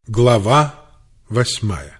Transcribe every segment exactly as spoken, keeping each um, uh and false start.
Глава восьмая.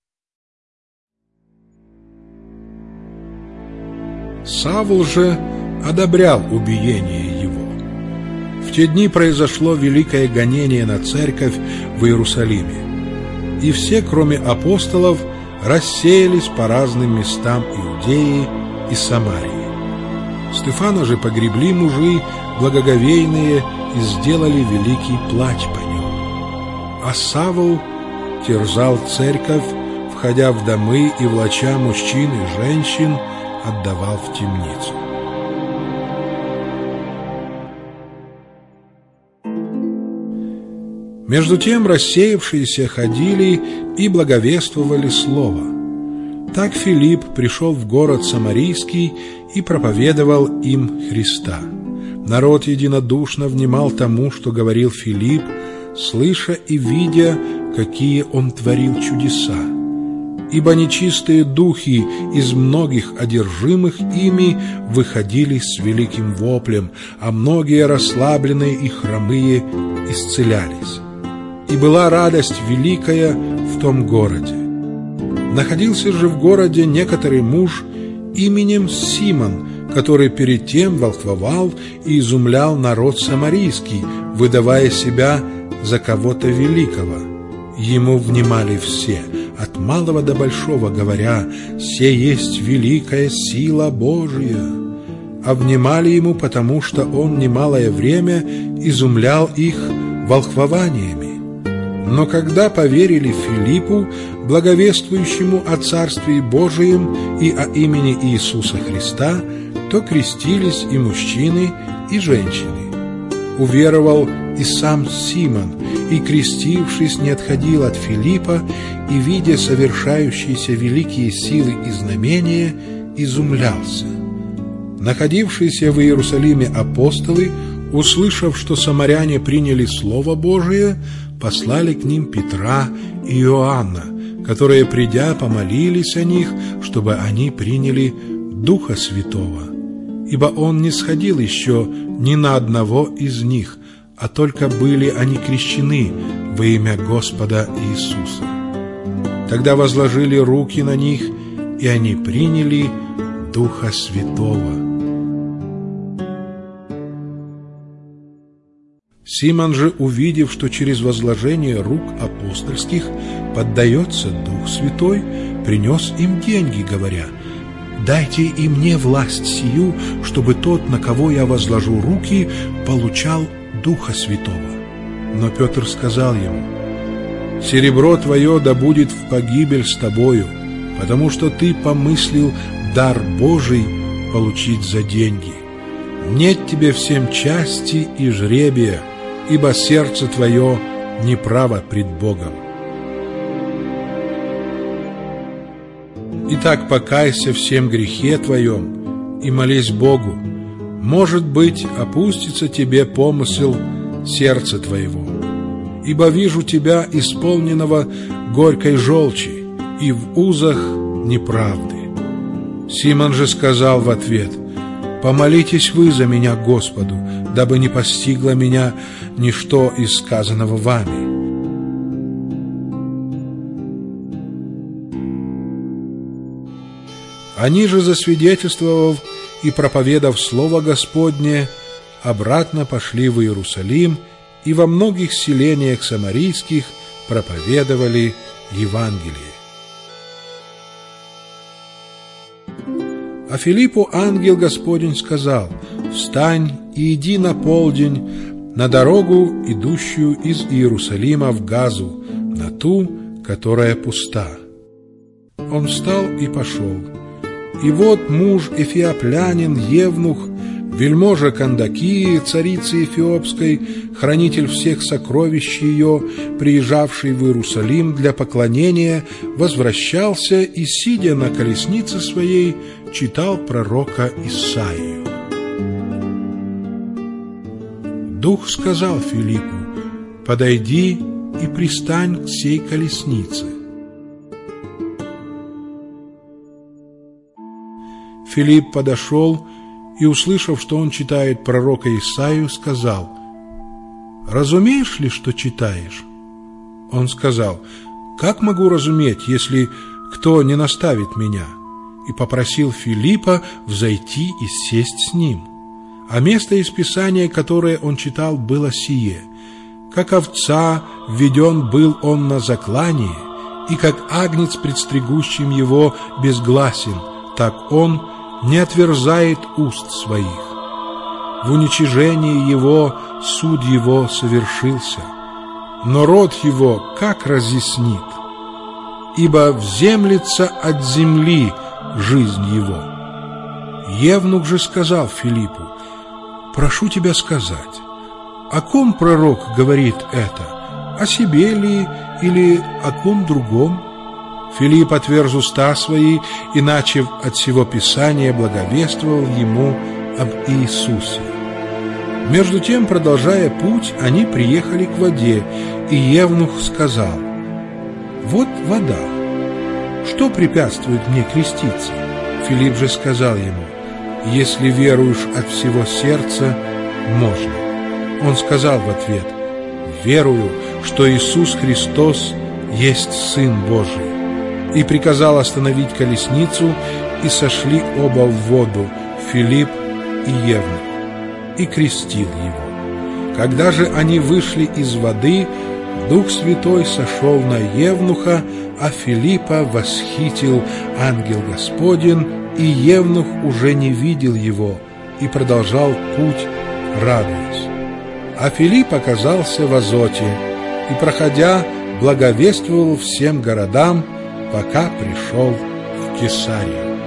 Савл же одобрял убиение его. В те дни произошло великое гонение на церковь в Иерусалиме, и все, кроме апостолов, рассеялись по разным местам Иудеи и Самарии. Стефана же погребли мужи благоговейные и сделали великий плач по нему. А Савл терзал церковь, входя в домы и, влача мужчин и женщин, отдавал в темницу. Между тем рассеявшиеся ходили и благовествовали слово. Так Филипп пришел в город Самарийский и проповедовал им Христа. Народ единодушно внимал тому, что говорил Филипп, слыша и видя, какие он творил чудеса. Ибо нечистые духи из многих одержимых ими выходили с великим воплем, а многие расслабленные и хромые исцелялись. И была радость великая в том городе. Находился же в городе некоторый муж именем Симон, который перед тем волхвовал и изумлял народ самарийский, выдавая себя за кого-то великого. Ему внимали все, от малого до большого, говоря: «Се есть великая сила Божия». А внимали ему, потому что он немалое время изумлял их волхвованиями. Но когда поверили Филиппу, благовествующему о Царстве Божием и о имени Иисуса Христа, то крестились и мужчины, и женщины. Уверовал и сам Симон, и, крестившись, не отходил от Филиппа, и, видя совершающиеся великие силы и знамения, изумлялся. Находившиеся в Иерусалиме апостолы, услышав, что самаряне приняли Слово Божие, послали к ним Петра и Иоанна, которые, придя, помолились о них, чтобы они приняли Духа Святого. Ибо он не сходил еще ни на одного из них, а только были они крещены во имя Господа Иисуса. Тогда возложили руки на них, и они приняли Духа Святого. Симон же, увидев, что через возложение рук апостольских поддается Дух Святой, принес им деньги, говоря: «Дайте и мне власть сию, чтобы тот, на кого я возложу руки, получал Духа Святого». Но Петр сказал ему: «Серебро твое да будет в погибель с тобою, потому что ты помыслил дар Божий получить за деньги. Нет тебе всем части и жребия, ибо сердце твое неправо пред Богом. Итак, покайся всем грехе твоем и молись Богу. Может быть, опустится тебе помысел сердца твоего. Ибо вижу тебя, исполненного горькой желчи и в узах неправды». Симон же сказал в ответ: «Помолитесь вы за меня Господу, дабы не постигло меня ничто из сказанного вами». Они же, засвидетельствовав и проповедав Слово Господне, обратно пошли в Иерусалим и во многих селениях самарийских проповедовали Евангелие. А Филиппу ангел Господень сказал: «Встань и иди на полдень на дорогу, идущую из Иерусалима в Газу, на ту, которая пуста». Он встал и пошел. И вот муж эфиоплянин, евнух, вельможа Кандакии, царицы Эфиопской, хранитель всех сокровищ ее, приезжавший в Иерусалим для поклонения, возвращался и, сидя на колеснице своей, читал пророка Исаию. Дух сказал Филиппу: «Подойди и пристань к сей колеснице». Филипп подошел и, услышав, что он читает пророка Исаию, сказал: «Разумеешь ли, что читаешь?» Он сказал: «Как могу разуметь, если кто не наставит меня?» И попросил Филиппа взойти и сесть с ним. А место из Писания, которое он читал, было сие: «Как овца введен был он на заклание, и как агнец пред стригущим его безгласен, так он не отверзает уст своих. В уничижении его суд его совершился, но род его как разъяснит? Ибо вземлется от земли жизнь его». Евнух же сказал Филиппу: «Прошу тебя сказать, о ком пророк говорит это? О себе ли или о ком другом?» Филипп отверз уста свои и, начав от сего Писания, благовествовал ему об Иисусе. Между тем, продолжая путь, они приехали к воде, и Евнух сказал: «Вот вода. Что препятствует мне креститься?» Филипп же сказал ему: «Если веруешь от всего сердца, можно». Он сказал в ответ: «Верую, что Иисус Христос есть Сын Божий». И приказал остановить колесницу, и сошли оба в воду, Филипп и Евнух, и крестил его. Когда же они вышли из воды, Дух Святой сошел на Евнуха, а Филиппа восхитил ангел Господень, и Евнух уже не видел его и продолжал путь, радуясь. А Филипп оказался в Азоте и, проходя, благовествовал всем городам, пока пришел в Кесарию.